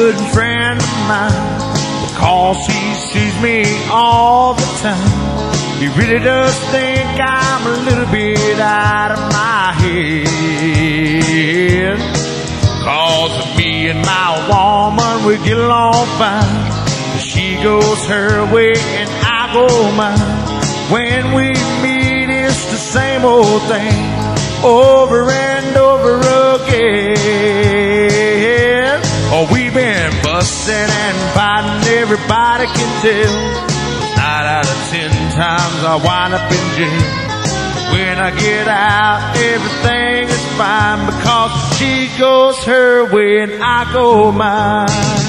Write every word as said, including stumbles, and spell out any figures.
good friend of mine, because he sees me all the time. He really does think I'm a little bit out of my head. Cause me and my woman, we get along fine. She goes her way and I go mine. When we meet, it's the same old thing, over and over again. Oh, we've been busting and fighting, everybody can tell. Nine out of ten times I wind up in jail. When I get out, everything is fine, because she goes her way and I go mine.